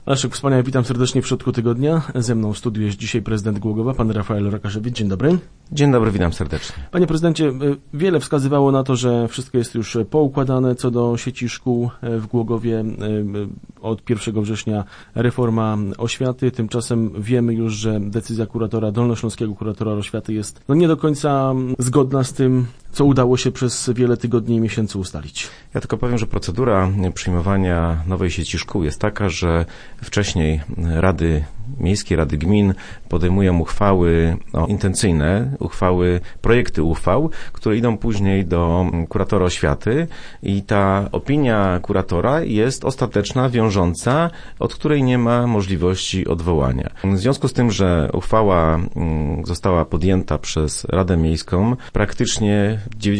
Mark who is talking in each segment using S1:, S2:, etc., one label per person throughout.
S1: Leszek, wspaniale, witam serdecznie w środku tygodnia. Ze mną w studiu jest dzisiaj prezydent Głogowa, pan Rafael Rokaszewicz. Dzień dobry.
S2: Dzień dobry, witam serdecznie.
S1: Panie prezydencie, wiele wskazywało na to, że wszystko jest już poukładane co do sieci szkół w Głogowie. Od 1 września reforma oświaty. Tymczasem wiemy już, że decyzja dolnośląskiego kuratora oświaty jest nie do końca zgodna z tym, co udało się przez wiele tygodni i miesięcy ustalić.
S2: Ja tylko powiem, że procedura przyjmowania nowej sieci szkół jest taka, że wcześniej rady miejskie, rady gmin podejmują uchwały intencyjne, projekty uchwał, które idą później do kuratora oświaty i ta opinia kuratora jest ostateczna, wiążąca, od której nie ma możliwości odwołania. W związku z tym, że uchwała została podjęta przez Radę Miejską, praktycznie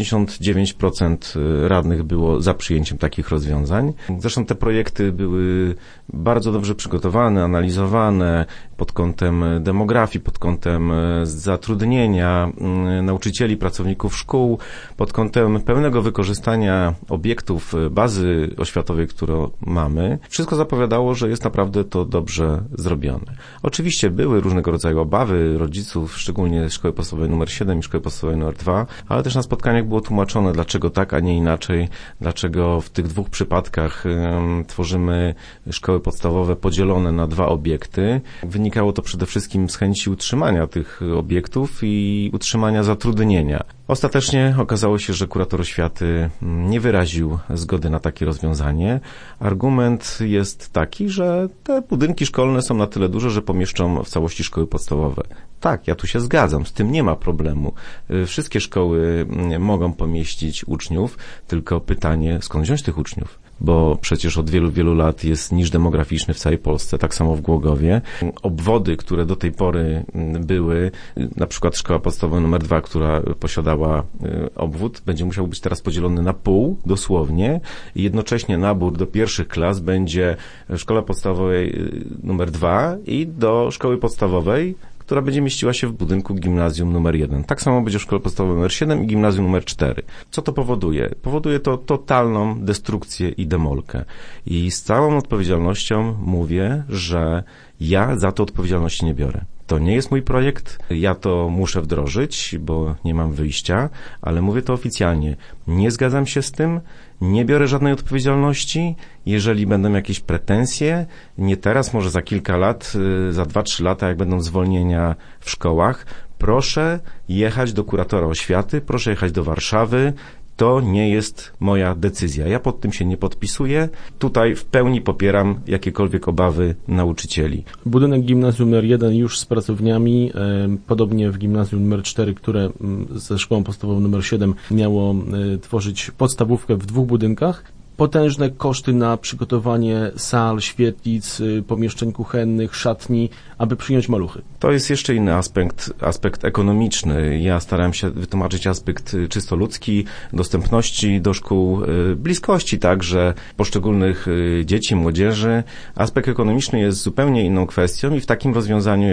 S2: 99% radnych było za przyjęciem takich rozwiązań. Zresztą te projekty były bardzo dobrze przygotowane, analizowane pod kątem demografii, pod kątem zatrudnienia nauczycieli, pracowników szkół, pod kątem pełnego wykorzystania obiektów bazy oświatowej, którą mamy. Wszystko zapowiadało, że jest naprawdę to dobrze zrobione. Oczywiście były różnego rodzaju obawy rodziców, szczególnie szkoły podstawowej nr 7 i szkoły podstawowej nr 2, ale też na spotkaniach było tłumaczone, dlaczego tak, a nie inaczej, dlaczego w tych dwóch przypadkach tworzymy szkoły podstawowe podzielone na dwa obiekty. Wynikało to przede wszystkim z chęci utrzymania tych obiektów i utrzymania zatrudnienia. Ostatecznie okazało się, że kurator oświaty nie wyraził zgody na takie rozwiązanie. Argument jest taki, że te budynki szkolne są na tyle duże, że pomieszczą w całości szkoły podstawowe. Tak, ja tu się zgadzam, z tym nie ma problemu. Wszystkie szkoły mogą pomieścić uczniów, tylko pytanie, skąd wziąć tych uczniów? Bo przecież od wielu, wielu lat jest niż demograficzny w całej Polsce, tak samo w Głogowie. Obwody, które do tej pory były, na przykład szkoła podstawowa nr 2, która posiadała obwód, będzie musiał być teraz podzielony na pół, dosłownie, i jednocześnie nabór do pierwszych klas będzie w szkole podstawowej nr 2 i do szkoły podstawowej, która będzie mieściła się w budynku gimnazjum nr 1. Tak samo będzie w szkole podstawowej nr 7 i gimnazjum nr 4. Co to powoduje? Powoduje to totalną destrukcję i demolkę. I z całą odpowiedzialnością mówię, że ja za to odpowiedzialności nie biorę. To nie jest mój projekt, ja to muszę wdrożyć, bo nie mam wyjścia, ale mówię to oficjalnie. Nie zgadzam się z tym, nie biorę żadnej odpowiedzialności. Jeżeli będą jakieś pretensje, nie teraz, może za kilka lat, za 2-3 lata, jak będą zwolnienia w szkołach, proszę jechać do kuratora oświaty, proszę jechać do Warszawy. To nie jest moja decyzja. Ja pod tym się nie podpisuję. Tutaj w pełni popieram jakiekolwiek obawy nauczycieli.
S1: Budynek gimnazjum nr 1 już z pracowniami, podobnie w gimnazjum nr 4, które ze szkołą podstawową nr 7 miało tworzyć podstawówkę w dwóch budynkach. Potężne koszty na przygotowanie sal, świetlic, pomieszczeń kuchennych, szatni, aby przyjąć maluchy.
S2: To jest jeszcze inny aspekt ekonomiczny. Ja starałem się wytłumaczyć aspekt czysto ludzki, dostępności do szkół, bliskości także poszczególnych dzieci, młodzieży. Aspekt ekonomiczny jest zupełnie inną kwestią i w takim rozwiązaniu,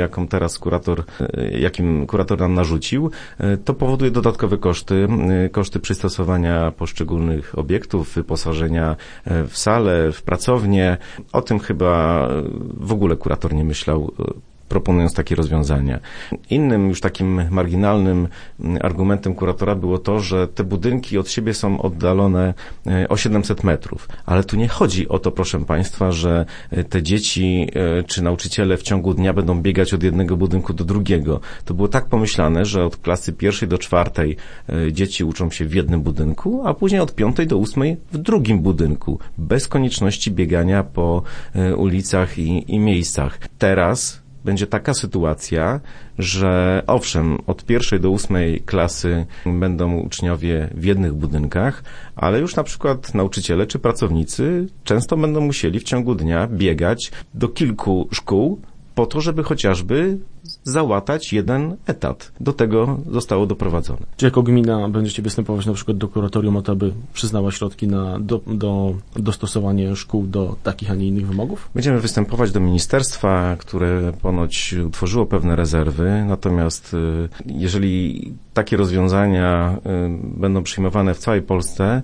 S2: jakim kurator nam narzucił, to powoduje dodatkowe koszty przystosowania poszczególnych obiektów, wyposażenia w salę, w pracownię. O tym chyba w ogóle kurator nie myślał, proponując takie rozwiązania. Innym już takim marginalnym argumentem kuratora było to, że te budynki od siebie są oddalone o 700 metrów. Ale tu nie chodzi o to, proszę Państwa, że te dzieci czy nauczyciele w ciągu dnia będą biegać od jednego budynku do drugiego. To było tak pomyślane, że od klasy 1 do 4 dzieci uczą się w jednym budynku, a później od 5 do 8 w drugim budynku. Bez konieczności biegania po ulicach i miejscach. Teraz będzie taka sytuacja, że owszem, od 1 do 8 klasy będą uczniowie w jednych budynkach, ale już na przykład nauczyciele czy pracownicy często będą musieli w ciągu dnia biegać do kilku szkół po to, żeby chociażby załatać jeden etat. Do tego zostało doprowadzone.
S1: Czy jako gmina będziecie występować na przykład do kuratorium o to, aby przyznała środki na dostosowanie szkół do takich, a nie innych wymogów?
S2: Będziemy występować do ministerstwa, które ponoć utworzyło pewne rezerwy, natomiast jeżeli takie rozwiązania będą przyjmowane w całej Polsce,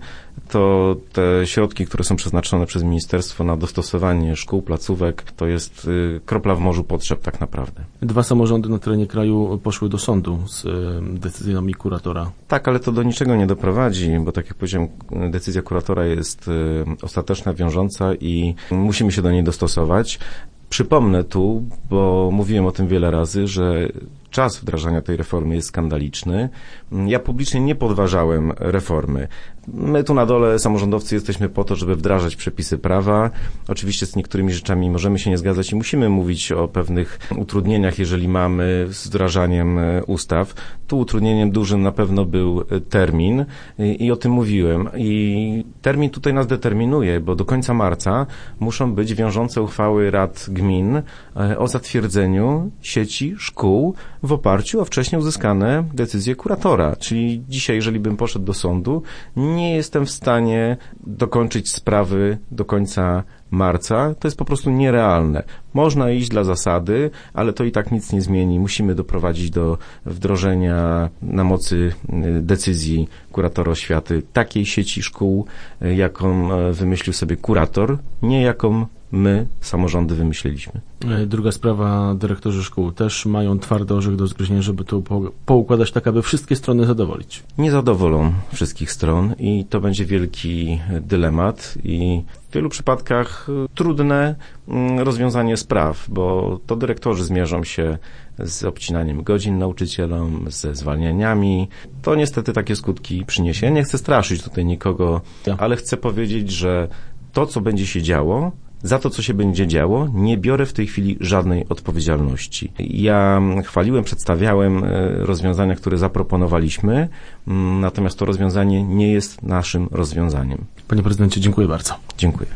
S2: to te środki, które są przeznaczone przez ministerstwo na dostosowanie szkół, placówek, to jest kropla w morzu potrzeb tak naprawdę.
S1: 2 samorządy na terenie kraju poszły do sądu z decyzjami kuratora.
S2: Tak, ale to do niczego nie doprowadzi, bo tak jak powiedziałem, decyzja kuratora jest ostateczna, wiążąca i musimy się do niej dostosować. Przypomnę tu, bo mówiłem o tym wiele razy, że czas wdrażania tej reformy jest skandaliczny. Ja publicznie nie podważałem reformy. My tu na dole, samorządowcy, jesteśmy po to, żeby wdrażać przepisy prawa. Oczywiście z niektórymi rzeczami możemy się nie zgadzać i musimy mówić o pewnych utrudnieniach, jeżeli mamy z wdrażaniem ustaw. Tu utrudnieniem dużym na pewno był termin i o tym mówiłem. I termin tutaj nas determinuje, bo do końca marca muszą być wiążące uchwały rad gmin o zatwierdzeniu sieci szkół w oparciu o wcześniej uzyskane decyzje kuratora. Czyli dzisiaj, jeżeli bym poszedł do sądu, nie jestem w stanie dokończyć sprawy do końca marca. To jest po prostu nierealne. Można iść dla zasady, ale to i tak nic nie zmieni. Musimy doprowadzić do wdrożenia na mocy decyzji kuratora oświaty takiej sieci szkół, jaką wymyślił sobie kurator, nie jaką my, samorządy, wymyśliliśmy.
S1: Druga sprawa, dyrektorzy szkół też mają twardy orzech do zgryzienia, żeby to poukładać tak, aby wszystkie strony zadowolić.
S2: Nie zadowolą wszystkich stron i to będzie wielki dylemat i w wielu przypadkach trudne rozwiązanie spraw, bo to dyrektorzy zmierzą się z obcinaniem godzin nauczycielom, ze zwalnianiami. To niestety takie skutki przyniesie. Nie chcę straszyć tutaj nikogo, ale chcę powiedzieć, że to, co będzie się działo, za to, co się będzie działo, nie biorę w tej chwili żadnej odpowiedzialności. Ja chwaliłem, przedstawiałem rozwiązania, które zaproponowaliśmy, natomiast to rozwiązanie nie jest naszym rozwiązaniem.
S1: Panie prezydencie, dziękuję bardzo.
S2: Dziękuję.